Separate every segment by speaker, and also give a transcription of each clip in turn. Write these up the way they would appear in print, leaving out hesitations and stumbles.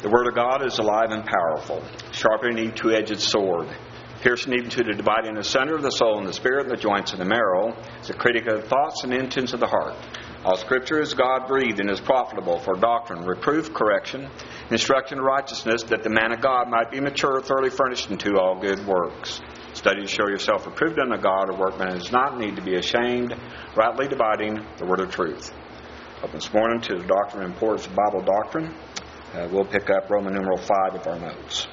Speaker 1: The Word of God is alive and powerful, sharper than any two-edged sword, piercing even to the dividing asunder of the soul and the spirit and the joints and the marrow. It's a critic of the thoughts and intents of the heart. All Scripture is God-breathed and is profitable for doctrine, reproof, correction, instruction in righteousness, that the man of God might be mature, thoroughly furnished unto all good works. Study to show yourself approved unto God, a workman who does not need to be ashamed, rightly dividing the word of truth. Open this morning to the doctrine and importance of Bible doctrine. We'll pick up Roman numeral 5 of our notes.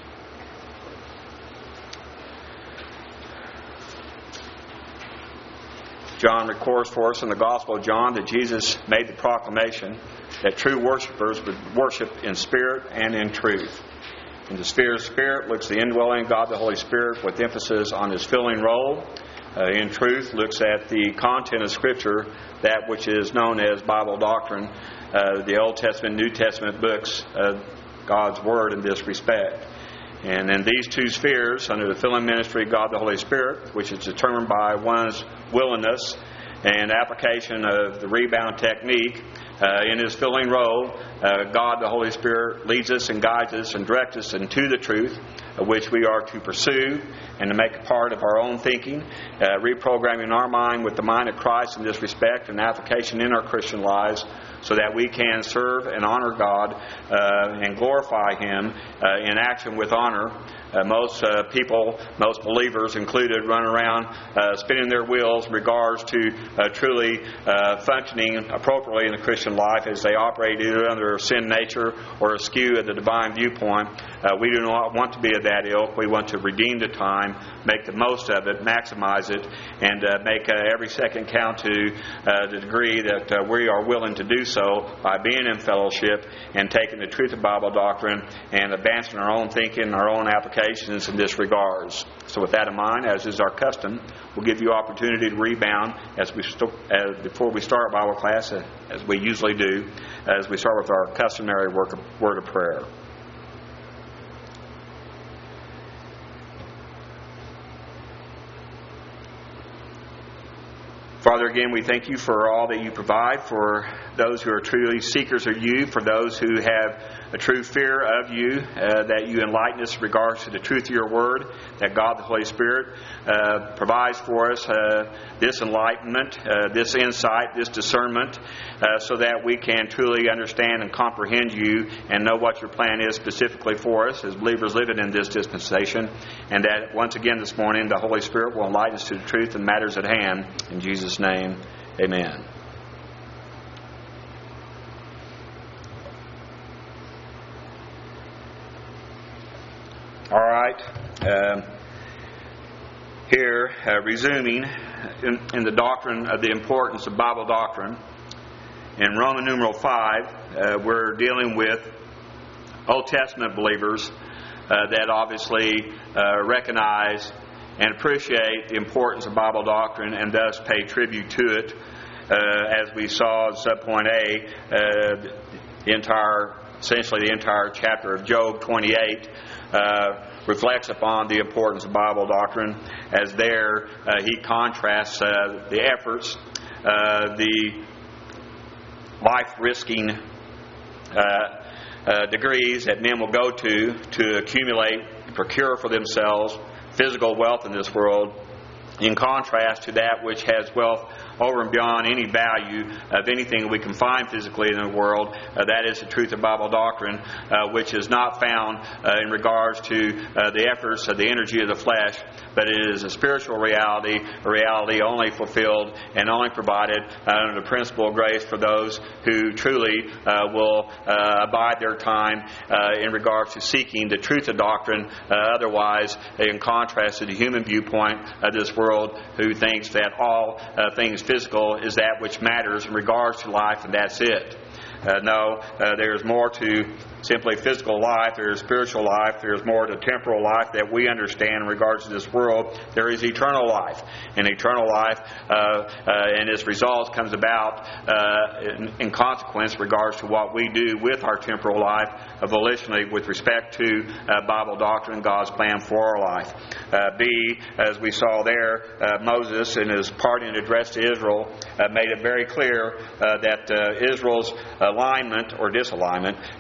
Speaker 1: John records for us in the Gospel of John that Jesus made the proclamation that true worshipers would worship in spirit and in truth. In the sphere of spirit looks the indwelling God the Holy Spirit with emphasis on His filling role. In truth looks at the content of Scripture, that which is known as Bible doctrine, the Old Testament, New Testament books, God's Word in this respect. And in these two spheres, under the filling ministry of God the Holy Spirit, which is determined by one's willingness and application of the rebound technique, in His filling role, God the Holy Spirit leads us and guides us and directs us into the truth, which we are to pursue and to make a part of our own thinking, reprogramming our mind with the mind of Christ in this respect and application in our Christian lives, so that we can serve and honor God and glorify Him in action with honor. Most people, most believers included, run around spinning their wheels in regards to truly functioning appropriately in the Christian life as they operate either under a sin nature or askew at the divine viewpoint. We do not want to be of that ilk. We want to redeem the time, make the most of it, maximize it, and make every second count to the degree that we are willing to do so by being in fellowship and taking the truth of Bible doctrine and advancing our own thinking, our own applications in this regards. So with that in mind, as is our custom, we'll give you opportunity to rebound before we start Bible class, as we usually do, as we start with our customary word of prayer. Father, again, we thank You for all that You provide for those who are truly seekers of You, for those who have a true fear of You, that You enlighten us in regards to the truth of Your Word, that God the Holy Spirit provides for us this enlightenment, this insight, this discernment, so that we can truly understand and comprehend You and know what Your plan is specifically for us as believers living in this dispensation, and that once again this morning the Holy Spirit will enlighten us to the truth and matters at hand. In Jesus' name, amen. All right. Here, resuming in the doctrine of the importance of Bible doctrine, in Roman numeral 5, we're dealing with Old Testament believers that obviously recognize and appreciate the importance of Bible doctrine and thus pay tribute to it. As we saw in subpoint A, essentially the entire chapter of Job 28 reflects upon the importance of Bible doctrine, as there he contrasts the efforts, the life-risking degrees that men will go to accumulate, procure for themselves physical wealth in this world, in contrast to that which has wealth over and beyond any value of anything we can find physically in the world. That is the truth of Bible doctrine, which is not found in regards to the efforts of the energy of the flesh, but it is a spiritual reality, a reality only fulfilled and only provided under the principle of grace for those who truly will abide their time in regards to seeking the truth of doctrine. Otherwise, in contrast to the human viewpoint of this world, who thinks that all things physical is that which matters in regards to life, and that's it. No, there's more to simply physical life. There's spiritual life. There's more to temporal life that we understand in regards to this world. There is eternal life. And eternal life and its results comes about in consequence in regards to what we do with our temporal life volitionally with respect to Bible doctrine, God's plan for our life. B, as we saw there, Moses in his parting address to Israel made it very clear that Israel's alignment or disalignment in regard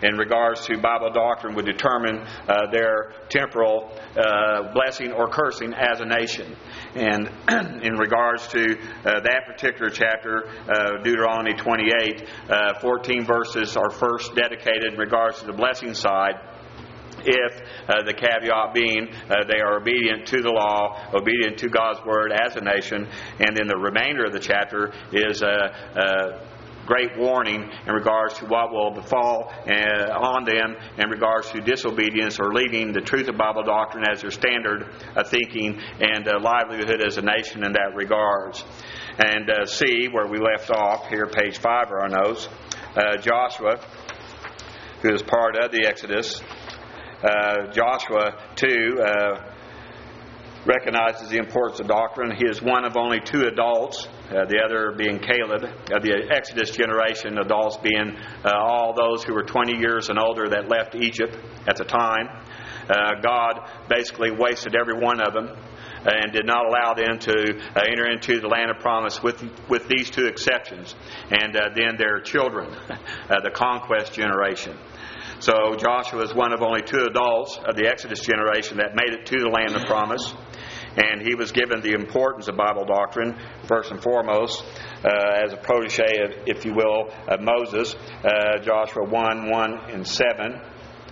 Speaker 1: regards to Bible doctrine would determine their temporal blessing or cursing as a nation. And in regards to that particular chapter, Deuteronomy 28, 14 verses are first dedicated in regards to the blessing side. If the caveat being they are obedient to the law, obedient to God's Word as a nation, and then the remainder of the chapter is a great warning in regards to what will befall on them in regards to disobedience or leaving the truth of Bible doctrine as their standard of thinking and livelihood as a nation in that regards. And see where we left off here, page 5 of our notes, Joshua, who is part of the Exodus. Joshua, too, recognizes the importance of doctrine. He is one of only 2 adults, the other being Caleb, of the Exodus generation, adults being all those who were 20 years and older that left Egypt at the time. God basically wasted every one of them and did not allow them to enter into the land of promise with these 2 exceptions. And then their children, the conquest generation. So Joshua is one of only 2 adults of the Exodus generation that made it to the land of promise. And he was given the importance of Bible doctrine, first and foremost, as a protege, if you will, of Moses. Joshua 1, 1 and 7.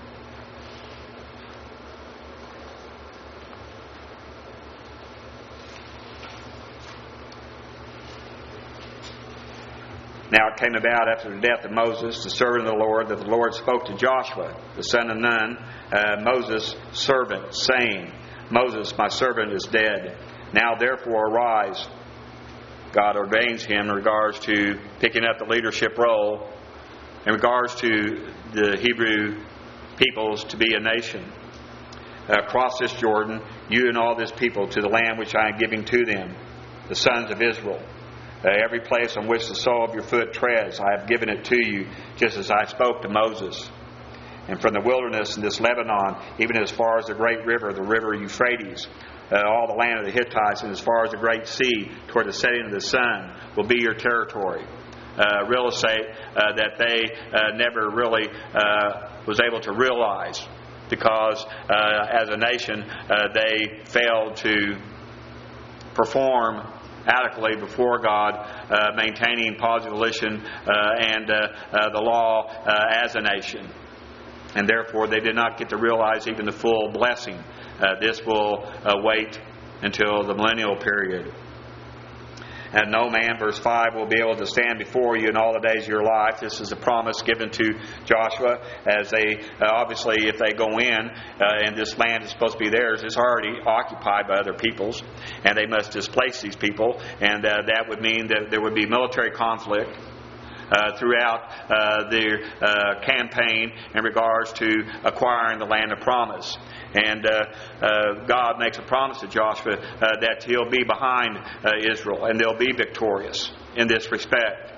Speaker 1: Now it came about after the death of Moses, the servant of the Lord, that the Lord spoke to Joshua, the son of Nun, Moses' servant, saying, Moses, my servant, is dead. Now therefore arise. God ordains him in regards to picking up the leadership role, in regards to the Hebrew peoples to be a nation. Cross this Jordan, you and all this people, to the land which I am giving to them, the sons of Israel. Every place on which the sole of your foot treads, I have given it to you, just as I spoke to Moses. And from the wilderness in this Lebanon, even as far as the great river, the river Euphrates, all the land of the Hittites, and as far as the great sea, toward the setting of the sun, will be your territory. Real estate that they never really was able to realize, because as a nation they failed to perform adequately before God, maintaining positive volition and the law as a nation. And therefore they did not get to realize even the full blessing. This will wait until the millennial period. And no man, verse 5, will be able to stand before you in all the days of your life. This is a promise given to Joshua, as they, obviously, if they go in, and this land is supposed to be theirs, it's already occupied by other peoples, and they must displace these people, and that would mean that there would be military conflict throughout the campaign in regards to acquiring the land of promise. And God makes a promise to Joshua that he'll be behind Israel, and they'll be victorious in this respect.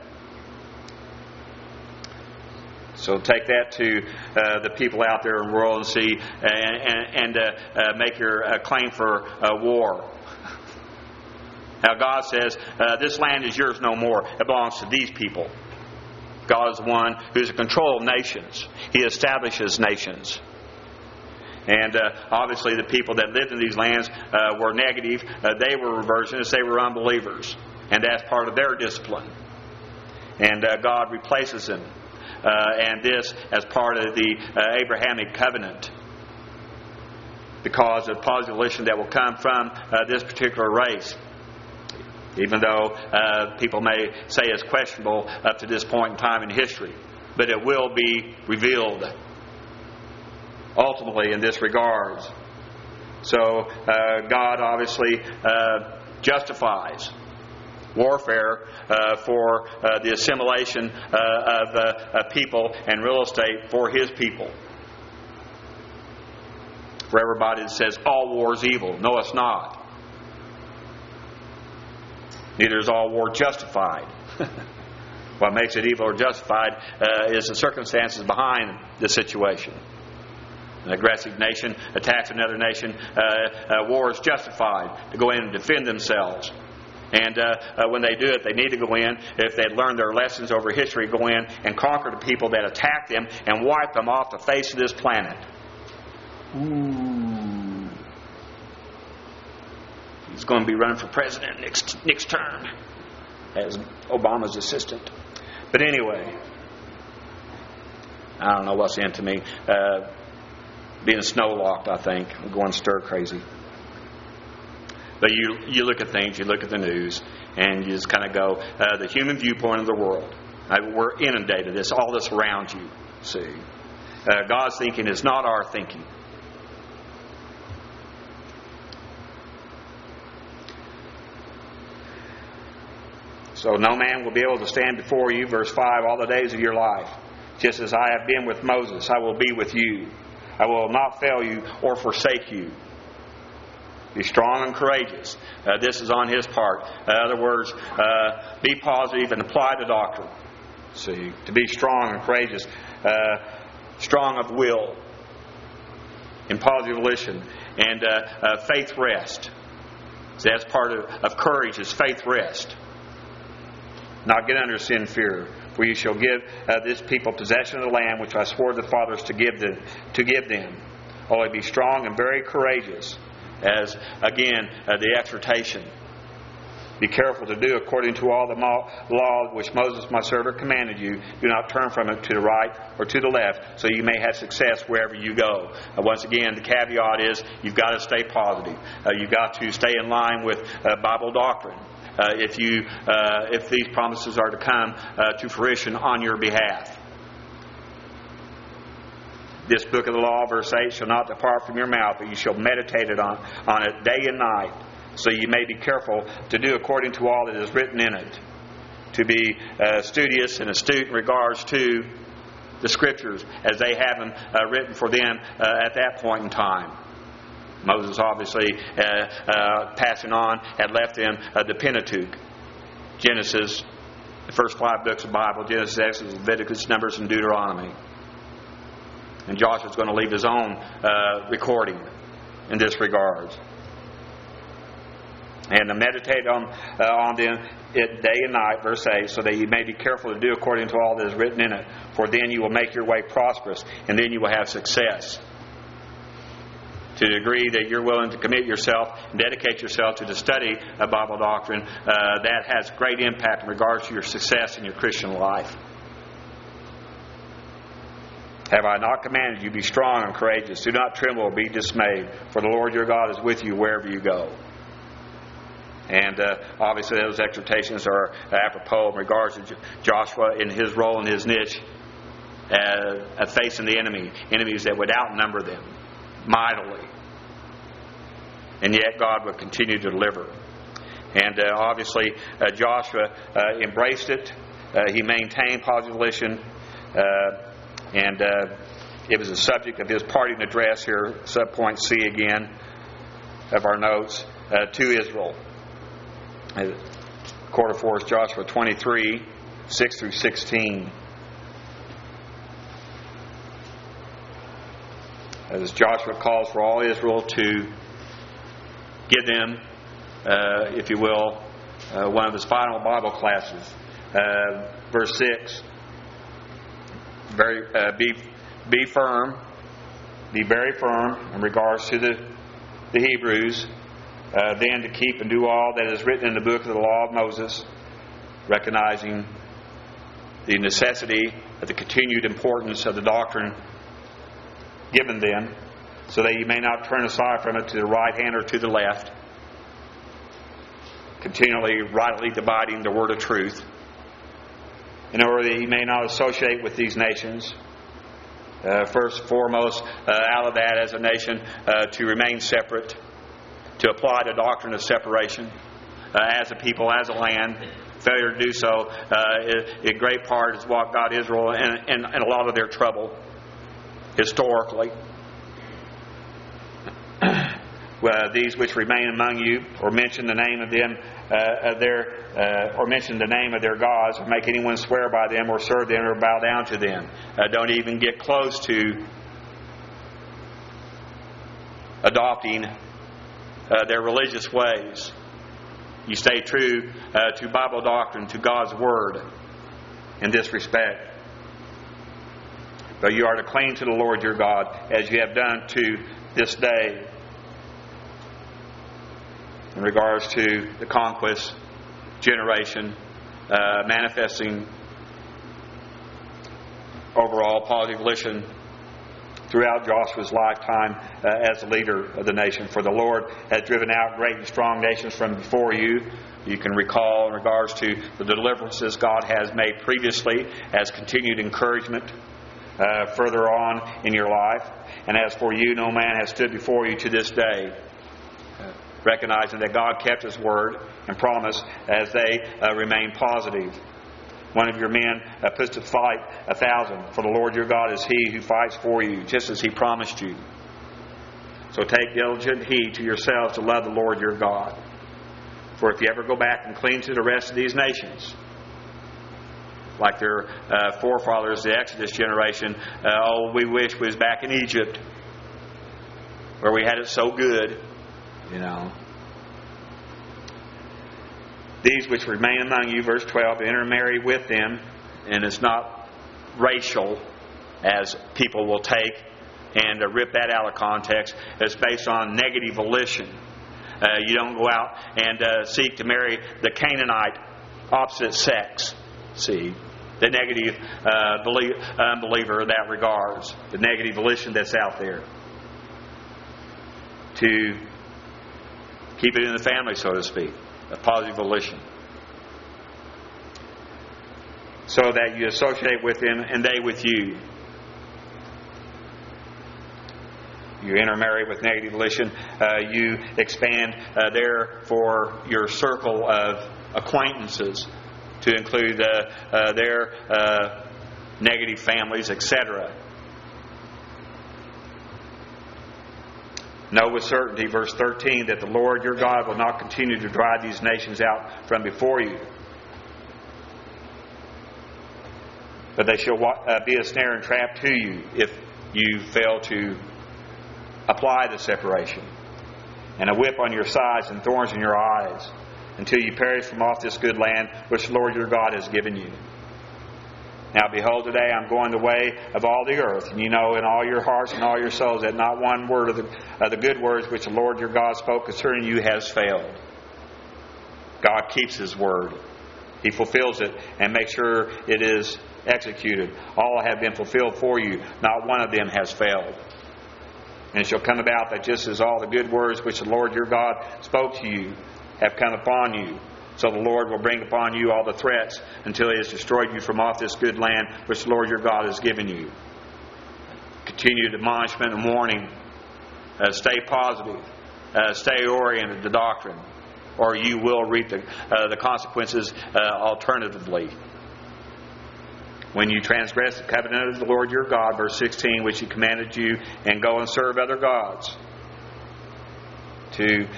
Speaker 1: So take that to the people out there in the world and see, and make your claim for war. Now God says, this land is yours no more. It belongs to these people. God is the one who's in control of nations. He establishes nations. And obviously the people that lived in these lands were negative. They were reversionists. They were unbelievers. And that's part of their discipline. And God replaces them. And this as part of the Abrahamic covenant, because of the positive volition that will come from this particular race. Even though people may say it's questionable up to this point in time in history. But it will be revealed ultimately in this regard. So God obviously justifies warfare for the assimilation of people and real estate for His people. For everybody that says all war is evil. No, it's not. Neither is all war justified. What makes it evil or justified is the circumstances behind the situation. An aggressive nation attacks another nation. War is justified to go in and defend themselves. And when they do it, they need to go in. If they'd learned their lessons over history, go in and conquer the people that attack them and wipe them off the face of this planet. Ooh. He's going to be running for president next term as Obama's assistant. But anyway, I don't know what's into me. Being snow-locked, I think. I'm going stir crazy. But you look at things, you look at the news, and you just kind of go, the human viewpoint of the world. We're inundated. It's all this around you. See, God's thinking is not our thinking. So no man will be able to stand before you, verse 5, all the days of your life. Just as I have been with Moses, I will be with you. I will not fail you or forsake you. Be strong and courageous. This is on his part. In other words, be positive and apply the doctrine. See, to be strong and courageous, strong of will, in positive volition, and faith rest. See, that's part of courage is faith rest. Not get under sin fear. For you shall give this people possession of the land which I swore to the fathers to give them. Only be strong and very courageous. As again the exhortation. Be careful to do according to all the law which Moses my servant commanded you. Do not turn from it to the right or to the left, so you may have success wherever you go. Once again, the caveat is you've got to stay positive. You've got to stay in line with Bible doctrine. If these promises are to come to fruition on your behalf. This book of the law, verse 8, shall not depart from your mouth, but you shall meditate on it day and night, so you may be careful to do according to all that is written in it. To be studious and astute in regards to the Scriptures as they have them written for them at that point in time. Moses obviously, passing on, had left them the Pentateuch. Genesis, the first 5 books of the Bible, Genesis, Exodus, Leviticus, Numbers, and Deuteronomy. And Joshua's going to leave his own recording in this regard. And to meditate on them it day and night, verse 8, so that you may be careful to do according to all that is written in it. For then you will make your way prosperous, and then you will have success. To the degree that you're willing to commit yourself and dedicate yourself to the study of Bible doctrine, that has great impact in regards to your success in your Christian life. Have I not commanded you, be strong and courageous? Do not tremble or be dismayed, for the Lord your God is with you wherever you go. And obviously those exhortations are apropos in regards to Joshua in his role and his niche facing the enemies that would outnumber them mightily. And yet God would continue to deliver. And obviously Joshua embraced it. He maintained positive volition. And it was the subject of his parting address here, subpoint C again of our notes, to Israel. Quarter for us, Joshua 23, 6 through 16. As Joshua calls for all Israel to give them, if you will, one of his final Bible classes. Verse 6. Be firm, be very firm in regards to the Hebrews. Then to keep and do all that is written in the book of the law of Moses, recognizing the necessity of the continued importance of the doctrine given them, so that you may not turn aside from it to the right hand or to the left, continually rightly dividing the word of truth, in order that you may not associate with these nations. First and foremost, out of that as a nation, to remain separate, to apply the doctrine of separation as a people, as a land. Failure to do so, in great part, is what got Israel in a lot of their trouble historically. These which remain among you, or mention the name of them, or mention the name of their gods, or make anyone swear by them, or serve them, or bow down to them. Don't even get close to adopting their religious ways. You stay true to Bible doctrine, to God's Word in this respect. But you are to cling to the Lord your God as you have done to this day. In regards to the conquest generation, manifesting overall positive volition throughout Joshua's lifetime as the leader of the nation. For the Lord has driven out great and strong nations from before you. You can recall in regards to the deliverances God has made previously as continued encouragement further on in your life. And as for you, no man has stood before you to this day. Recognizing that God kept His word and promise as they remain positive. One of your men puts to fight 1,000. For the Lord your God is He who fights for you, just as He promised you. So take diligent heed to yourselves to love the Lord your God. For if you ever go back and cling to the rest of these nations, like their forefathers, the Exodus generation, we wish we was back in Egypt, where we had it so good, These which remain among you, verse 12, intermarry with them, and it's not racial, as people will take and rip that out of context. It's based on negative volition. You don't go out and seek to marry the Canaanite opposite sex. See, the negative unbeliever in that regards, the negative volition that's out there. To keep it in the family, so to speak. A positive volition. So that you associate with them and they with you. You intermarry with negative volition. You expand therefore your circle of acquaintances to include their negative families, etc. Know with certainty, verse 13, that the Lord your God will not continue to drive these nations out from before you, but they shall be a snare and trap to you if you fail to apply the separation, and a whip on your sides and thorns in your eyes, until you perish from off this good land which the Lord your God has given you. Now behold, today I'm going the way of all the earth, and you know in all your hearts and all your souls that not one word of the good words which the Lord your God spoke concerning you has failed. God keeps His word. He fulfills it and makes sure it is executed. All have been fulfilled for you. Not one of them has failed. And it shall come about that just as all the good words which the Lord your God spoke to you have come upon you, so the Lord will bring upon you all the threats until He has destroyed you from off this good land which the Lord your God has given you. Continued admonishment and warning. Stay positive. Stay oriented to doctrine, or you will reap the consequences alternatively. When you transgress the covenant of the Lord your God, verse 16, which He commanded you, and go and serve other gods, to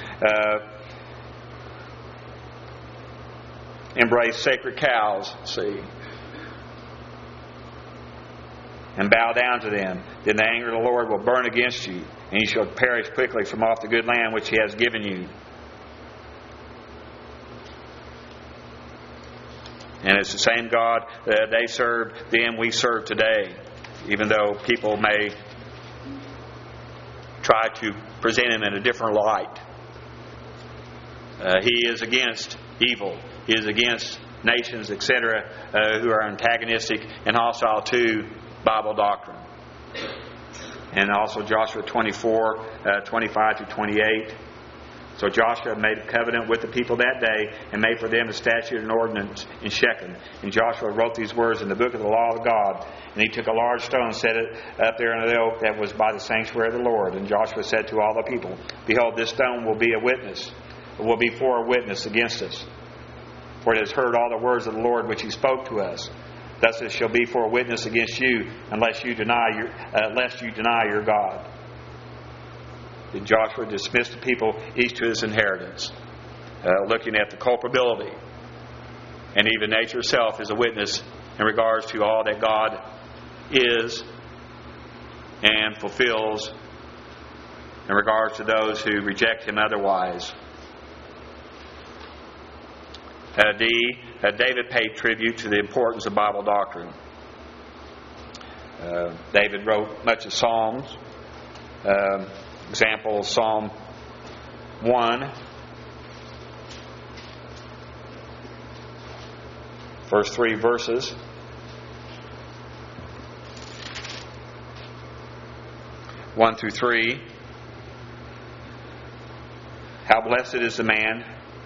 Speaker 1: embrace sacred cows, and bow down to them, then the anger of the Lord will burn against you, and you shall perish quickly from off the good land which He has given you. And it's the same God that they served then we serve today, even though people may try to present Him in a different light. He is against evil. He is against nations, etc., who are antagonistic and hostile to Bible doctrine. And also Joshua 24, 25 to 28. So Joshua made a covenant with the people that day and made for them a statute and ordinance in Shechem. And Joshua wrote these words in the book of the law of God. And he took a large stone and set it up there in the oak that was by the sanctuary of the Lord. And Joshua said to all the people, behold, this stone will be a witness. It will be for a witness against us. For it has heard all the words of the Lord which He spoke to us. Thus it shall be for a witness against you, lest you deny your God. Then Joshua dismissed the people each to his inheritance, looking at the culpability. And even nature itself is a witness in regards to all that God is and fulfills in regards to those who reject Him otherwise. D. David paid tribute to the importance of Bible doctrine. David wrote much of Psalms. Example, Psalm 1, first 3 verses. One through 3. How blessed is the man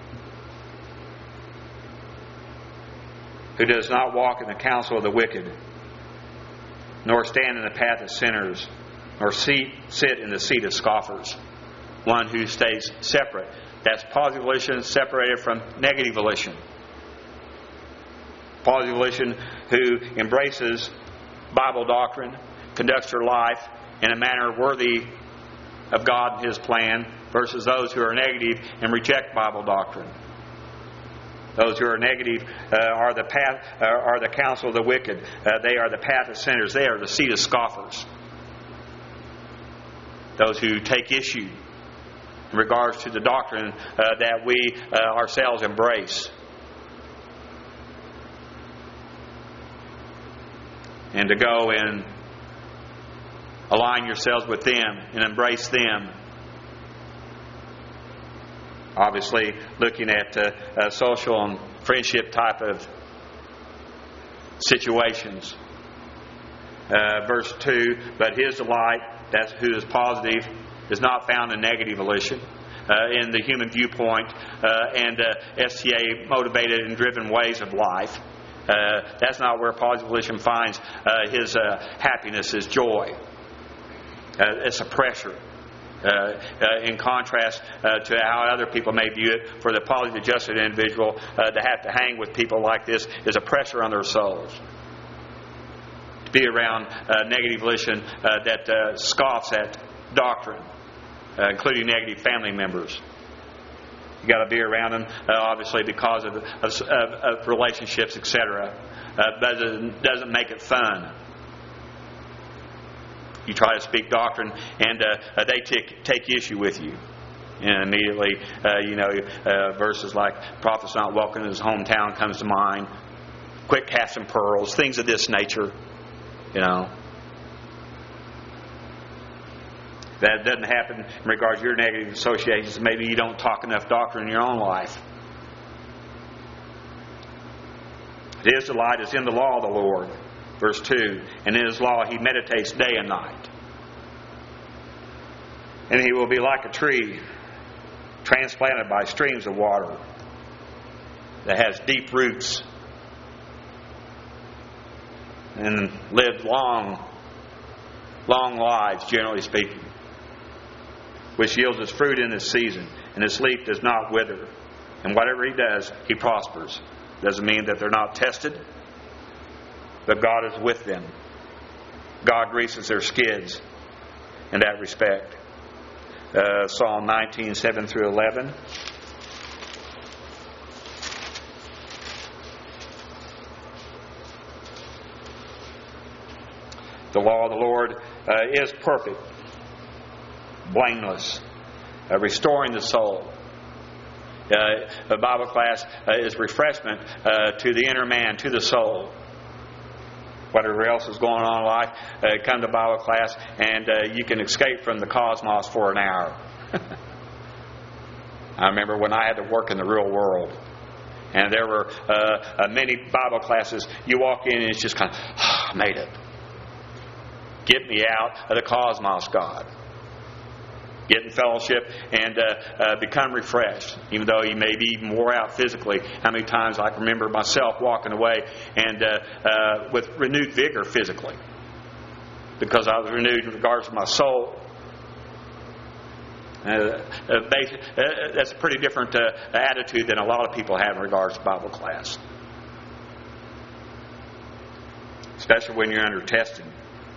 Speaker 1: who does not walk in the counsel of the wicked, nor stand in the path of sinners, nor sit in the seat of scoffers. One who stays separate. That's positive volition separated from negative volition. Positive volition who embraces Bible doctrine, conducts her life in a manner worthy of God and His plan, versus those who are negative and reject Bible doctrine. Those who are negative are the counsel of the wicked. They are the path of sinners. They are the seat of scoffers. Those who take issue in regards to the doctrine that we ourselves embrace. And to go and align yourselves with them and embrace them. Obviously, looking at social and friendship type of situations. Verse 2, but his delight, that's who is positive, is not found in negative volition. In the human viewpoint and STA motivated and driven ways of life. That's not where positive volition finds his happiness, his joy. It's a pressure. In contrast to how other people may view it, for the positive adjusted individual to have to hang with people like this is a pressure on their souls. To be around negative volition that scoffs at doctrine, including negative family members. You got to be around them, obviously, because of relationships, etc. But it doesn't make it fun. You try to speak doctrine, and they take issue with you. And immediately, verses like "prophet's not welcome in his hometown" comes to mind. Quick calves and pearls, things of this nature. That doesn't happen in regards to your negative associations. Maybe you don't talk enough doctrine in your own life. His delight is in the law of the Lord. Verse 2, and in His law He meditates day and night. And he will be like a tree transplanted by streams of water that has deep roots and lived long lives, generally speaking, which yields its fruit in its season, and its leaf does not wither. And whatever he does, he prospers. Doesn't mean that they're not tested, but God is with them. God greases their skids in that respect. Psalm 19, 7 through 11. The law of the Lord is perfect, blameless, restoring the soul. The Bible class is refreshment to the inner man, to the soul. Whatever else is going on in life, come to Bible class and you can escape from the cosmos for an hour. I remember when I had to work in the real world. And there were many Bible classes. You walk in and it's just kind of, I made it. Get me out of the cosmos, God. Get in fellowship and become refreshed. Even though you may be even wore out physically. How many times I can remember myself walking away and with renewed vigor physically. Because I was renewed in regards to my soul. That's a pretty different attitude than a lot of people have in regards to Bible class. Especially when you're under testing.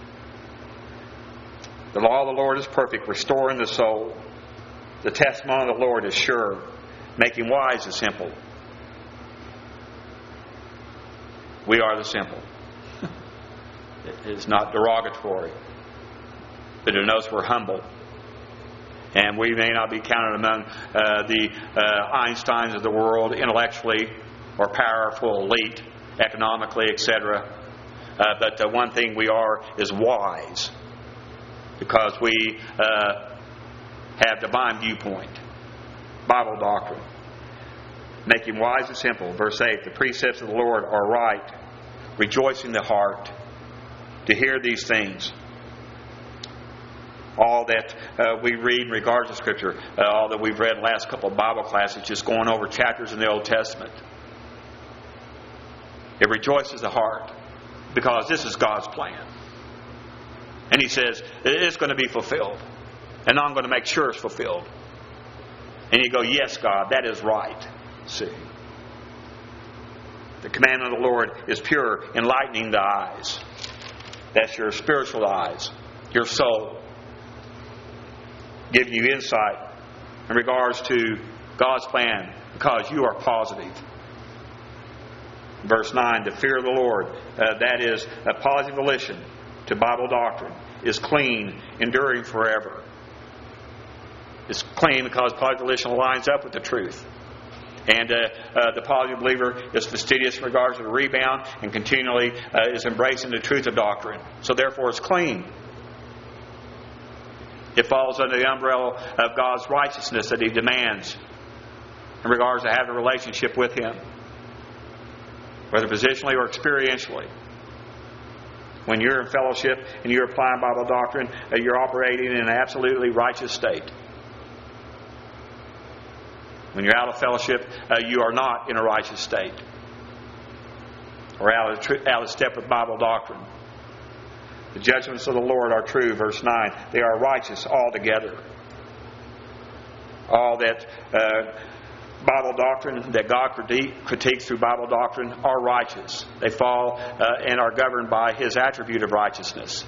Speaker 1: The law of the Lord is perfect, restoring the soul. The testimony of the Lord is sure, making wise the simple. We are the simple. It is not derogatory, but it denotes we're humble. And we may not be counted among the Einsteins of the world intellectually, or powerful, elite, economically, etc. But the one thing we are is wise, because we have divine viewpoint, Bible doctrine. Make him wise and simple. Verse 8, the precepts of the Lord are right, rejoicing the heart to hear these things. All that we read in regards to Scripture, all that we've read in the last couple of Bible classes, just going over chapters in the Old Testament. It rejoices the heart, because this is God's plan. And He says, it's going to be fulfilled. And I'm going to make sure it's fulfilled. And you go, yes, God, that is right. See. The commandment of the Lord is pure, enlightening the eyes. That's your spiritual eyes, your soul. Giving you insight in regards to God's plan, because you are positive. Verse 9, the fear of the Lord, that is a positive volition to Bible doctrine, is clean, enduring forever. It's clean because positive volition lines up with the truth. And the positive believer is fastidious in regards to the rebound and continually is embracing the truth of doctrine. So therefore it's clean. It falls under the umbrella of God's righteousness that He demands in regards to having a relationship with Him, whether positionally or experientially. When you're in fellowship and you're applying Bible doctrine, you're operating in an absolutely righteous state. When you're out of fellowship, you are not in a righteous state, or out of step with Bible doctrine. The judgments of the Lord are true, verse 9. They are righteous altogether. All that Bible doctrine that God critiques through Bible doctrine are righteous. They fall and are governed by His attribute of righteousness.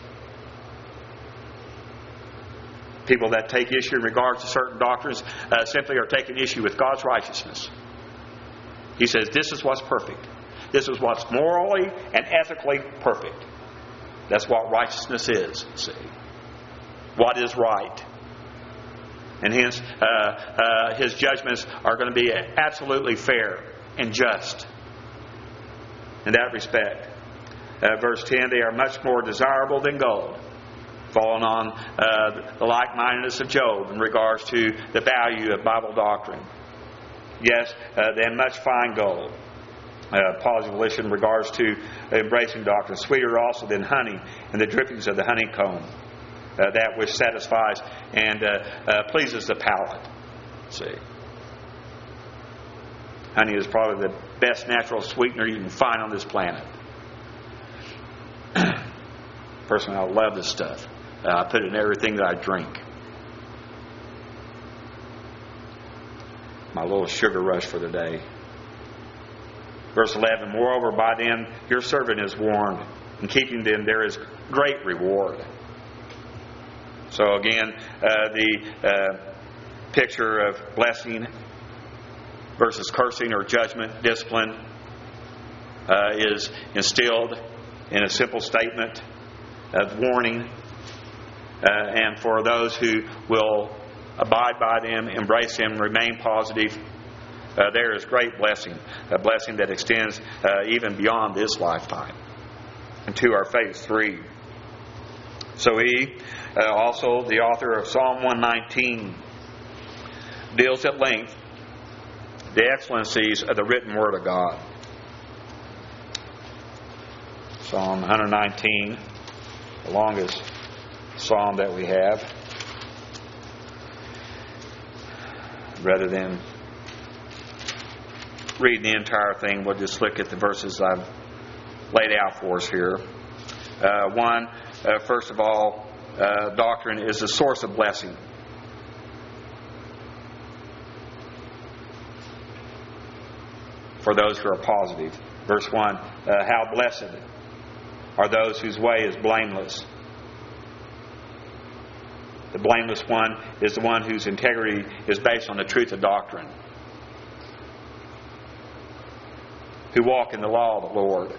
Speaker 1: People that take issue in regards to certain doctrines simply are taking issue with God's righteousness. He says this is what's perfect. This is what's morally and ethically perfect. That's what righteousness is, see. What is right. And hence, His judgments are going to be absolutely fair and just in that respect. Verse 10, they are much more desirable than gold. Falling on the like-mindedness of Job in regards to the value of Bible doctrine. Yes, than much fine gold. Positive volition in regards to embracing doctrine. Sweeter also than honey and the drippings of the honeycomb. That which satisfies and pleases the palate. See. Honey is probably the best natural sweetener you can find on this planet. Personally, I love this stuff. I put it in everything that I drink. My little sugar rush for the day. Verse 11, moreover, by them your servant is warned. In keeping them there is great reward. So again, the picture of blessing versus cursing or judgment, discipline, is instilled in a simple statement of warning. And for those who will abide by them, embrace them, remain positive, there is great blessing. A blessing that extends even beyond this lifetime and to our faith. 3. So he, also the author of Psalm 119, deals at length the excellencies of the written Word of God. Psalm 119, the longest psalm that we have. Rather than reading the entire thing, we'll just look at the verses I've laid out for us here. First of all, doctrine is a source of blessing. For those who are positive. Verse 1, how blessed are those whose way is blameless. The blameless one is the one whose integrity is based on the truth of doctrine. Who walk in the law of the Lord.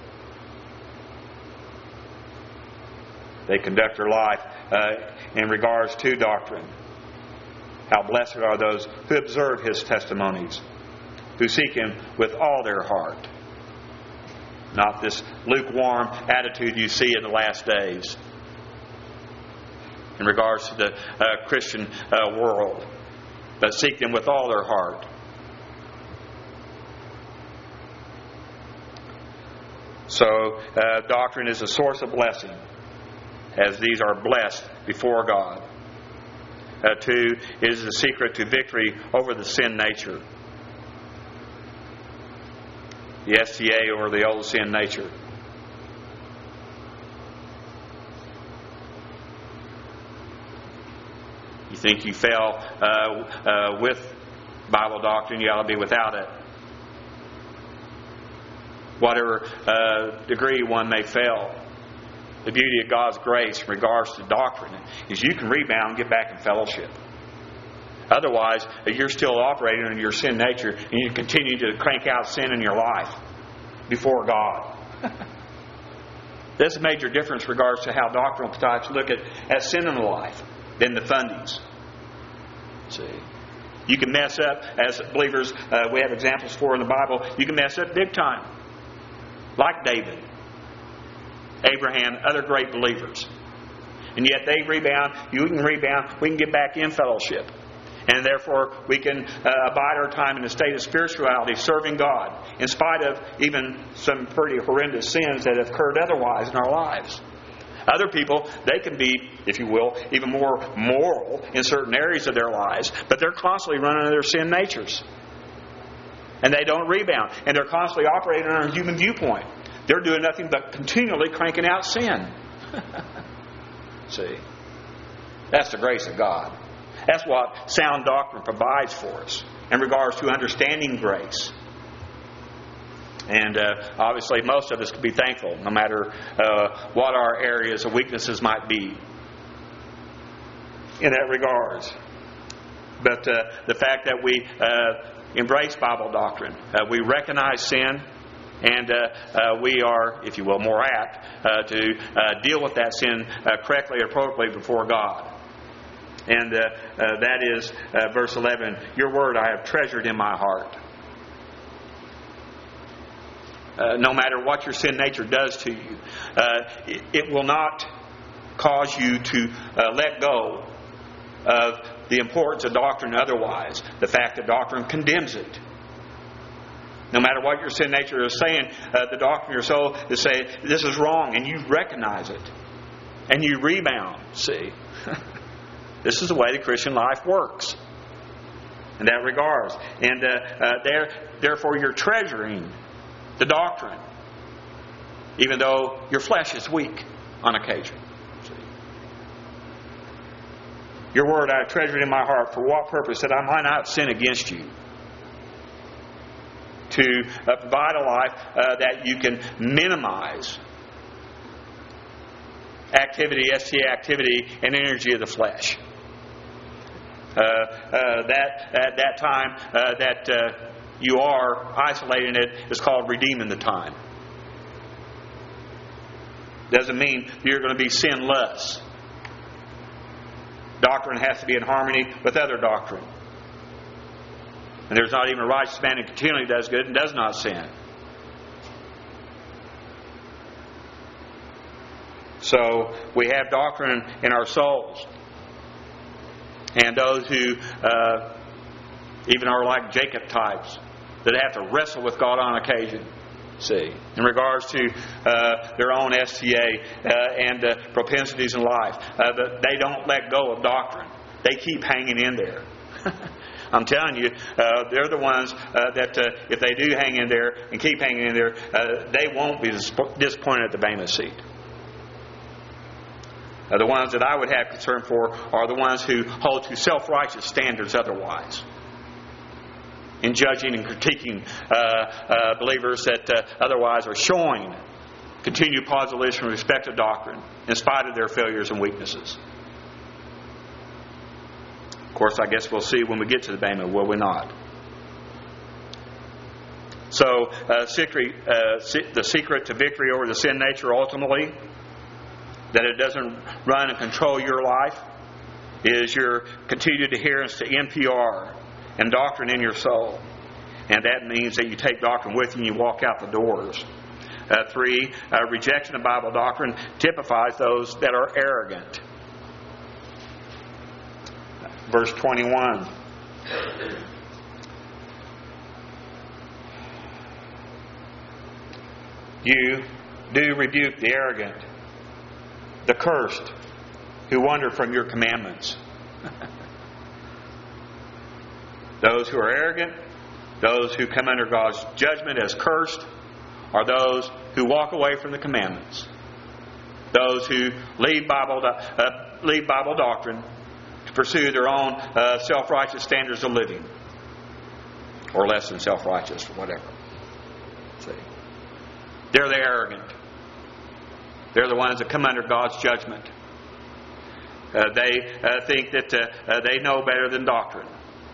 Speaker 1: They conduct their life in regards to doctrine. How blessed are those who observe His testimonies, who seek Him with all their heart. Not this lukewarm attitude you see in the last days in regards to the Christian world, but seek them with all their heart. So, doctrine is a source of blessing, as these are blessed before God. 2, it is the secret to victory over the sin nature. The STA over the old sin nature. You think you fail with Bible doctrine, you ought to be without it. Whatever degree one may fail, the beauty of God's grace in regards to doctrine is you can rebound and get back in fellowship. Otherwise, you're still operating in your sin nature and you continue to crank out sin in your life before God. There's a major difference in regards to how doctrinal types look at sin in the life than the fundies. See, you can mess up as believers. We have examples for in the Bible. You can mess up big time, like David, Abraham, other great believers, and yet they rebound. You can rebound. We can get back in fellowship. And therefore, we can abide our time in a state of spirituality, serving God, in spite of even some pretty horrendous sins that have occurred otherwise in our lives. Other people, they can be, if you will, even more moral in certain areas of their lives, but they're constantly running their sin natures. And they don't rebound. And they're constantly operating on a human viewpoint. They're doing nothing but continually cranking out sin. See? That's the grace of God. That's what sound doctrine provides for us in regards to understanding grace. And obviously most of us can be thankful no matter what our areas of weaknesses might be in that regards. But the fact that we embrace Bible doctrine, we recognize sin, and we are, if you will, more apt to deal with that sin correctly and appropriately before God. And that is verse 11. Your word I have treasured in my heart. No matter what your sin nature does to you, it will not cause you to let go of the importance of doctrine otherwise. The fact that doctrine condemns it. No matter what your sin nature is saying, the doctrine of your soul is saying, this is wrong, and you recognize it. And you rebound, see. This is the way the Christian life works in that regards. And therefore you're treasuring the doctrine, even though your flesh is weak on occasion. See? Your word I have treasured in my heart. For what purpose? That I might not sin against you. To provide a life that you can minimize activity, STA activity, and energy of the flesh. That time that you are isolating it is called redeeming the time. Doesn't mean you're going to be sinless. Doctrine has to be in harmony with other doctrine. And there's not even a righteous man who continually does good and does not sin. So we have doctrine in our souls. And those who even are like Jacob types that have to wrestle with God on occasion. See, in regards to their own STA and propensities in life, but they don't let go of doctrine. They keep hanging in there. I'm telling you, they're the ones that if they do hang in there and keep hanging in there, they won't be disappointed at the Bema seat. The ones that I would have concern for are the ones who hold to self-righteous standards otherwise. In judging and critiquing believers that otherwise are showing continued positive with respect to doctrine in spite of their failures and weaknesses. Of course, I guess we'll see when we get to the Bema, will we not? So, the secret to victory over the sin nature ultimately, that it doesn't run and control your life, is your continued adherence to NPR and doctrine in your soul. And that means that you take doctrine with you and you walk out the doors. 3, rejection of Bible doctrine typifies those that are arrogant. Verse 21. You do rebuke the arrogant, the cursed, who wander from your commandments. Those who are arrogant, those who come under God's judgment as cursed, are those who walk away from the commandments. Those who leave Bible doctrine to pursue their own self-righteous standards of living. Or less than self-righteous, or whatever. See? They're the arrogant. They're the ones that come under God's judgment. They think that they know better than doctrine.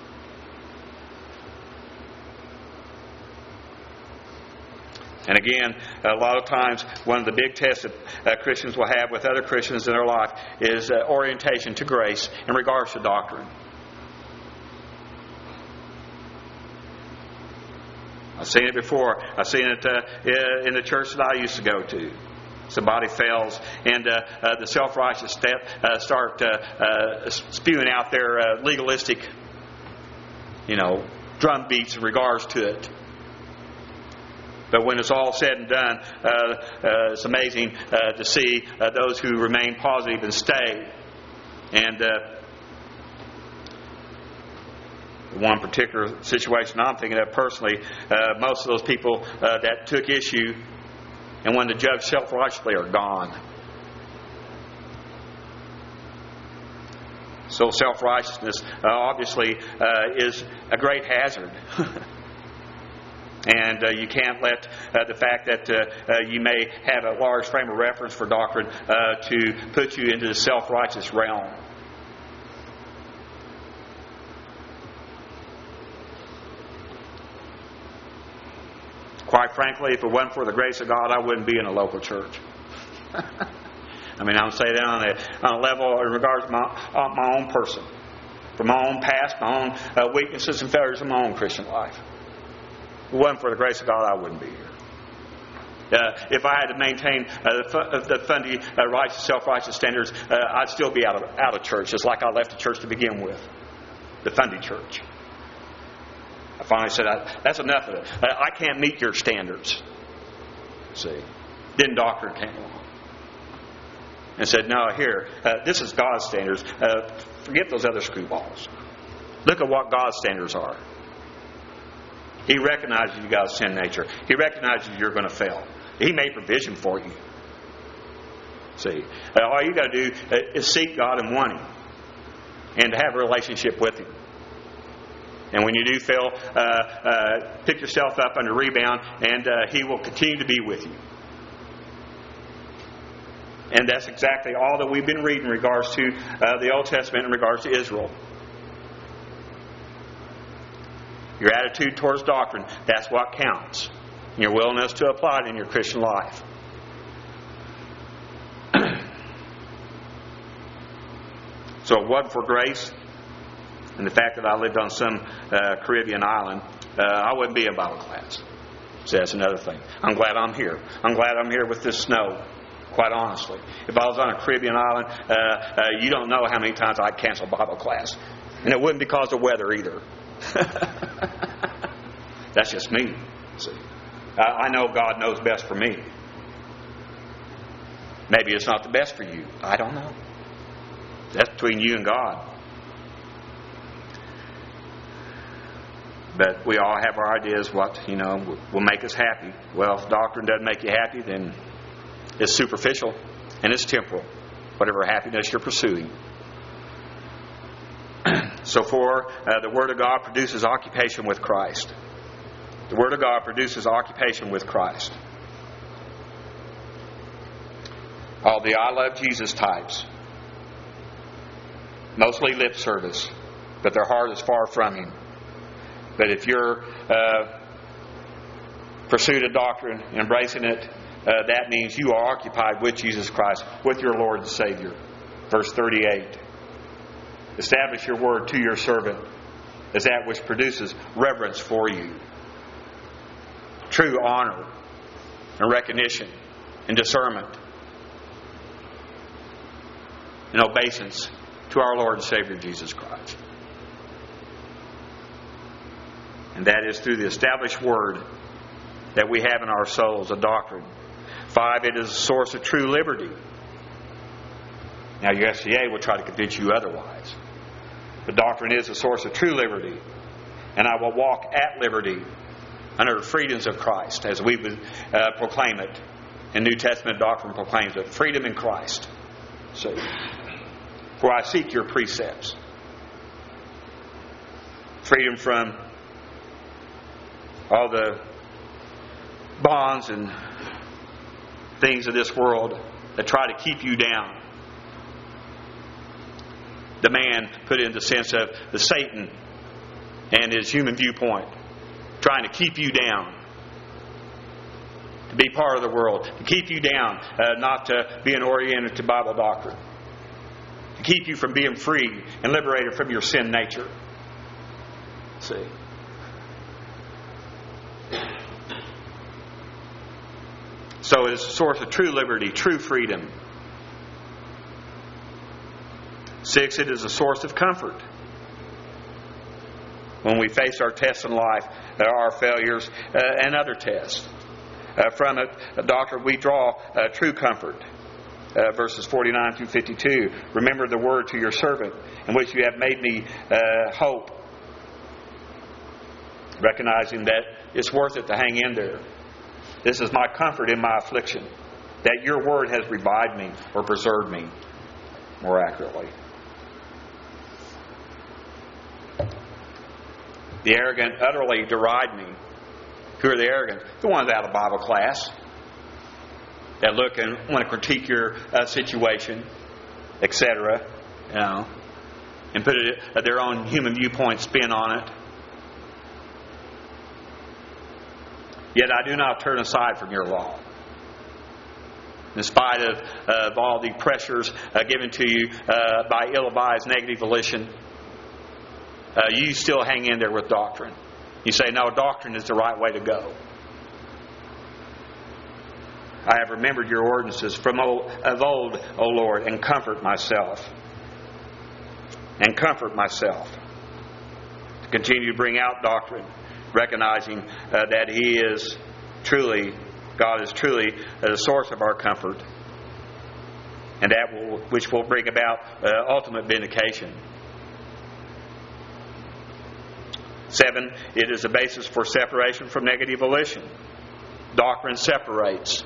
Speaker 1: And again, a lot of times, one of the big tests that Christians will have with other Christians in their life is orientation to grace in regards to doctrine. I've seen it before. I've seen it in the church that I used to go to. Somebody fails, and the self-righteous start spewing out their legalistic, drum beats in regards to it. But when it's all said and done, it's amazing to see those who remain positive and stay. And one particular situation I'm thinking of personally, most of those people that took issue and wanted to judge self-righteously are gone. So self-righteousness obviously is a great hazard. And you can't let the fact that you may have a large frame of reference for doctrine to put you into the self-righteous realm. Quite frankly, if it wasn't for the grace of God, I wouldn't be in a local church. I mean, I'm saying that on a level in regards to my own person, from my own past, my own weaknesses and failures in my own Christian life. If it wasn't for the grace of God, I wouldn't be here. If I had to maintain the fundy, righteous, self-righteous standards, I'd still be out of church, just like I left the church to begin with, the fundy church. I finally said, that's enough of it. I can't meet your standards. See? Then doctrine came along and said, no, here, this is God's standards. Forget those other screwballs. Look at what God's standards are. He recognizes you got a sin nature. He recognizes you're going to fail. He made provision for you. See, all you got to do is seek God and want Him, and to have a relationship with Him. And when you do fail, pick yourself up under rebound, and He will continue to be with you. And that's exactly all that we've been reading in regards to the Old Testament in regards to Israel. Your attitude towards doctrine, that's what counts. And your willingness to apply it in your Christian life. So it wasn't for grace and the fact that I lived on some Caribbean island, I wouldn't be in Bible class. So that's another thing. I'm glad I'm here. I'm glad I'm here with this snow, quite honestly. If I was on a Caribbean island, you don't know how many times I'd cancel Bible class. And it wouldn't because of weather either. That's just me. See, I know God knows best for me. Maybe it's not the best for you. I don't know. That's between you and God. But we all have our ideas what, will make us happy. Well, if doctrine doesn't make you happy, then it's superficial and it's temporal. Whatever happiness you're pursuing. So the Word of God produces occupation with Christ. The Word of God produces occupation with Christ. All the I love Jesus types. Mostly lip service, but their heart is far from Him. But if you're pursuing a doctrine, embracing it, that means you are occupied with Jesus Christ, with your Lord and Savior. Verse 38. Establish your word to your servant as that which produces reverence for you. true honor and recognition and discernment and obeisance to our Lord and Savior Jesus Christ. And that is through the established Word that we have in our souls, a doctrine. 5, it is a source of true liberty. Now your FCA will try to convince you otherwise. The doctrine is a source of true liberty. And I will walk at liberty under the freedoms of Christ, as we proclaim it. And New Testament doctrine proclaims it. Freedom in Christ. So, for I seek your precepts. Freedom from all the bonds and things of this world that try to keep you down. The man put in the sense of the Satan and his human viewpoint, trying to keep you down, to be part of the world, to keep you down, not to being oriented to Bible doctrine, to keep you from being free and liberated from your sin nature. See? So it is a source of true liberty, true freedom. 6, it is a source of comfort. When we face our tests in life, our failures, and other tests. From it, doctrine, we draw true comfort. Verses 49 through 52. Remember the word to your servant, in which you have made me hope. Recognizing that it's worth it to hang in there. This is my comfort in my affliction, that your word has revived me or preserved me, more accurately. The arrogant utterly deride me. Who are the arrogant? The ones out of Bible class that look and want to critique your situation, etc. And put their own human viewpoint spin on it. Yet I do not turn aside from your law. In spite of all the pressures given to you by ill-advised negative volition, you still hang in there with doctrine. You say, no, doctrine is the right way to go. I have remembered your ordinances from of old, O Lord, and comfort myself. And comfort myself. To continue to bring out doctrine, recognizing that He is truly, God is truly the source of our comfort, and that which will bring about ultimate vindication. 7, it is a basis for separation from negative volition. Doctrine separates.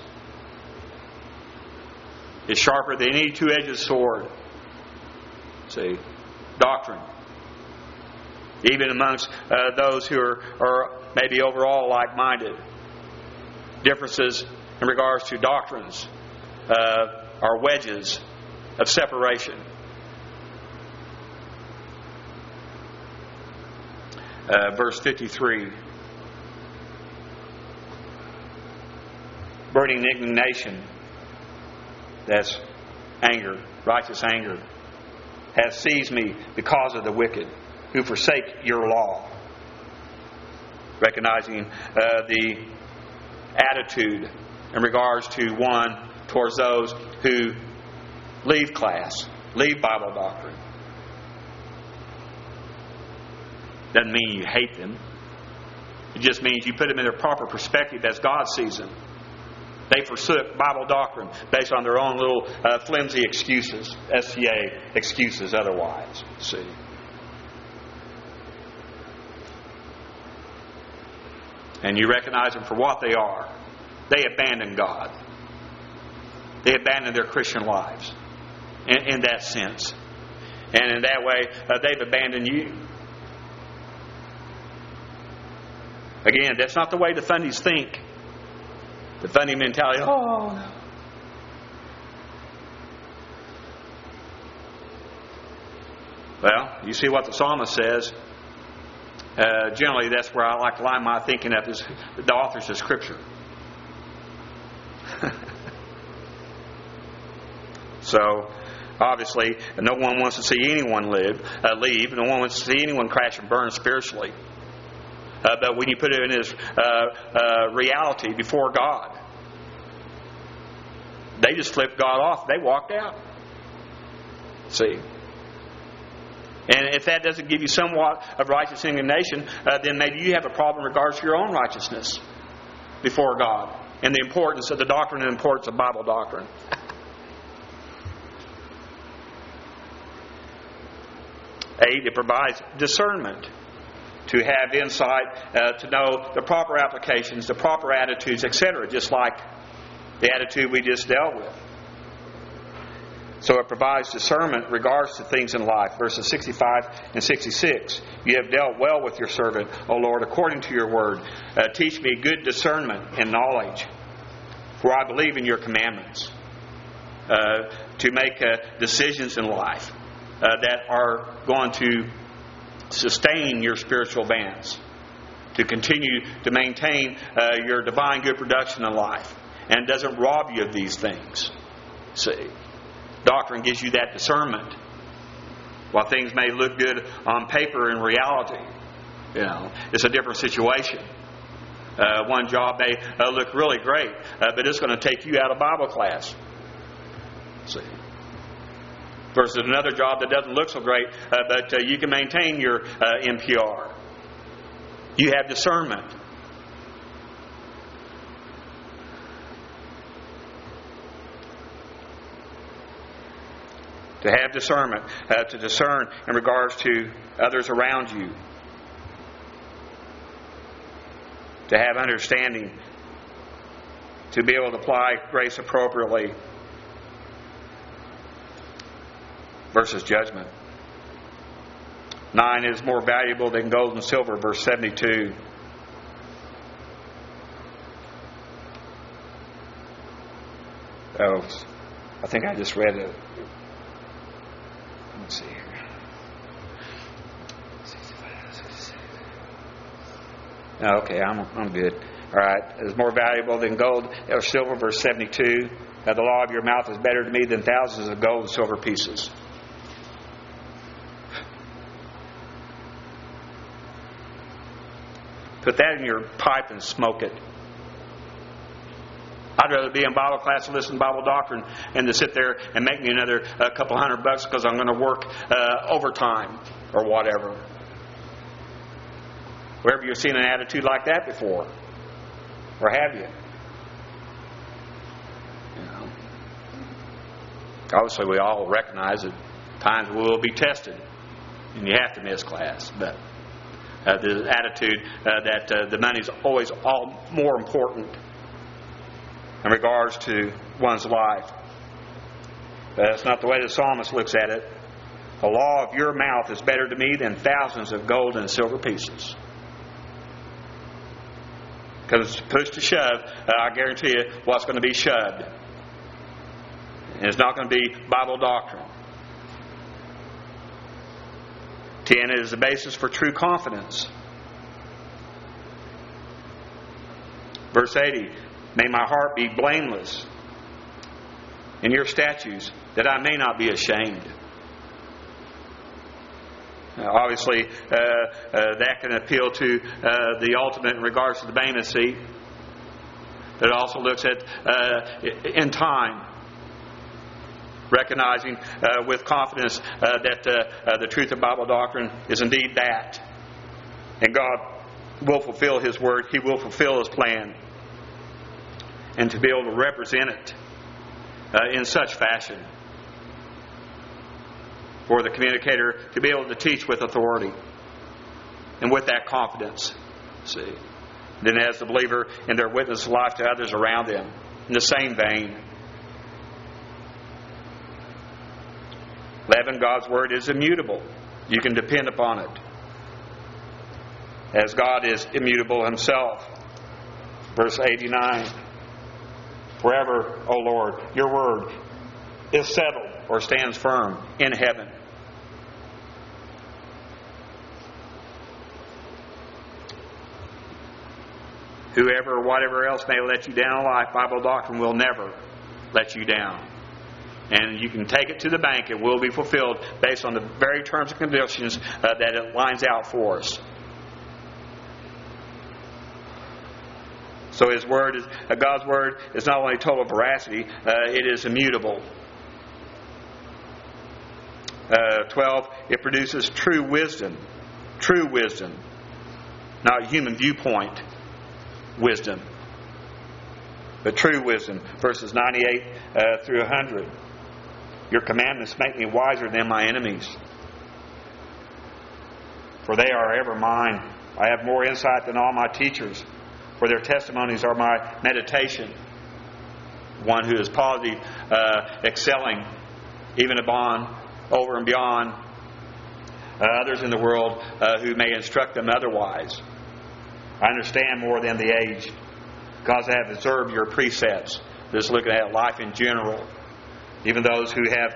Speaker 1: It's sharper than any two-edged sword. See, doctrine. Even amongst those who are maybe overall like-minded. Differences in regards to doctrines are wedges of separation. Verse 53. Burning indignation, that's anger, righteous anger, has seized me because of the wicked who forsake your law. Recognizing the attitude in regards to one towards those who leave class, leave Bible doctrine. Doesn't mean you hate them. It just means you put them in their proper perspective as God sees them. They forsook Bible doctrine based on their own little flimsy excuses, SCA excuses otherwise. See. And you recognize them for what they are. They abandon God. They abandon their Christian lives in that sense. And in that way, they've abandoned you. Again, that's not the way the funnies think. The funny mentality, oh no. Well, you see what the psalmist says. Generally, that's where I like to line my thinking up, is the authors of Scripture. So, obviously, no one wants to see anyone leave. No one wants to see anyone crash and burn spiritually. but when you put it in His reality before God, they just flipped God off. They walked out. See? And if that doesn't give you somewhat of righteous indignation, then maybe you have a problem in regards to your own righteousness before God and the importance of the doctrine and the importance of Bible doctrine. 8, it provides discernment, to have insight, to know the proper applications, the proper attitudes, etc., just like the attitude we just dealt with. So it provides discernment in regards to things in life. Verses 65 and 66. You have dealt well with your servant, O Lord, according to your word. Teach me good discernment and knowledge, for I believe in your commandments. To make decisions in life that are going to sustain your spiritual advance, to continue to maintain your divine good production in life, and doesn't rob you of these things. See, doctrine gives you that discernment. While things may look good on paper, in reality, it's a different situation. One job may look really great, but it's going to take you out of Bible class. See. Versus another job that doesn't look so great, but you can maintain your NPR. You have discernment. To have discernment, to discern in regards to others around you. To have understanding, to be able to apply grace appropriately. Versus judgment. 9 is more valuable than gold and silver, verse 72. Oh, I think I just read it. Let's see here. Okay, I'm good. All right, it's more valuable than gold or silver, verse 72. The law of your mouth is better to me than thousands of gold and silver pieces. Put that in your pipe and smoke it. I'd rather be in Bible class and listen to Bible doctrine than to sit there and make me another couple $100 because I'm going to work overtime or whatever. Where have you seen an attitude like that before? Or have you? Obviously, we all recognize that times we will be tested, and you have to miss class. But the attitude that the money is always all more important in regards to one's life. That's not the way the psalmist looks at it. The law of your mouth is better to me than thousands of gold and silver pieces. Because push to shove, I guarantee you what's going to be shoved. And it's not going to be Bible doctrine. 10 is the basis for true confidence. Verse 80, may my heart be blameless in your statutes, that I may not be ashamed. Obviously, that can appeal to the ultimate in regards to the Bema seat. But it also looks at in time, recognizing with confidence that the truth of Bible doctrine is indeed that. And God will fulfill His word. He will fulfill His plan. And to be able to represent it in such fashion for the communicator to be able to teach with authority and with that confidence. See. Then as the believer in their witness life to others around them in the same vein. 11, God's word is immutable. You can depend upon it. As God is immutable Himself. Verse 89. Forever, O Lord, your word is settled or stands firm in heaven. Whoever or whatever else may let you down in life, Bible doctrine will never let you down. And you can take it to the bank. It will be fulfilled based on the very terms and conditions that it lines out for us. So His Word is, God's Word is not only total veracity, it is immutable. 12, it produces true wisdom. True wisdom. Not human viewpoint wisdom, but true wisdom. Verses 98 through 100. Your commandments make me wiser than my enemies, for they are ever mine. I have more insight than all my teachers, for their testimonies are my meditation. One who is positive, excelling, even over and beyond others in the world who may instruct them otherwise. I understand more than the aged, because I have observed your precepts. Just looking at life in general. Even those who have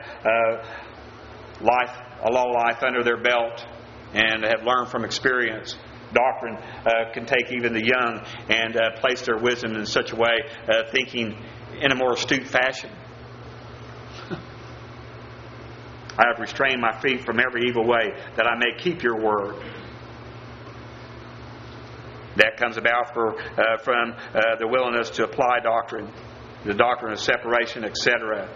Speaker 1: a long life under their belt and have learned from experience. Doctrine can take even the young and place their wisdom in such a way, thinking in a more astute fashion. I have restrained my feet from every evil way, that I may keep your word. That comes about from the willingness to apply doctrine, the doctrine of separation, etc.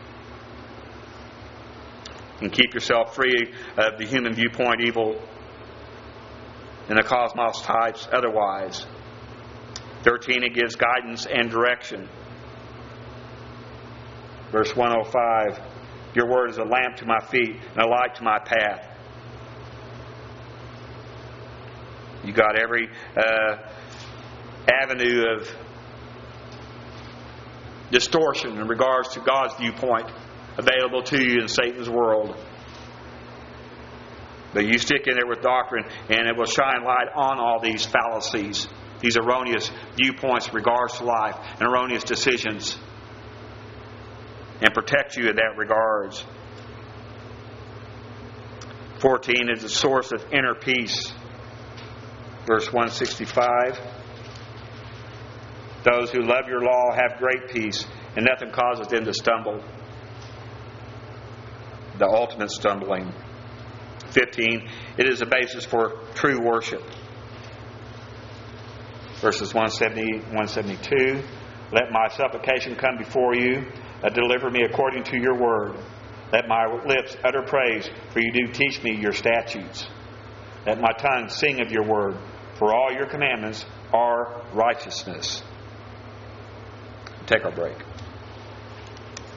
Speaker 1: And keep yourself free of the human viewpoint evil and the cosmos types otherwise. 13, it gives guidance and direction. Verse 105, your word is a lamp to my feet and a light to my path. You got every avenue of distortion in regards to God's viewpoint available to you in Satan's world. But you stick in there with doctrine, and it will shine light on all these fallacies, these erroneous viewpoints in regards to life, and erroneous decisions, and protect you in that regards. 14 is the source of inner peace. Verse 165. Those who love your law have great peace, and nothing causes them to stumble. The ultimate stumbling. 15. It is a basis for true worship. Verses 170, 172. Let my supplication come before you. Deliver me according to your word. Let my lips utter praise, for you do teach me your statutes. Let my tongue sing of your word, for all your commandments are righteousness. Take our break.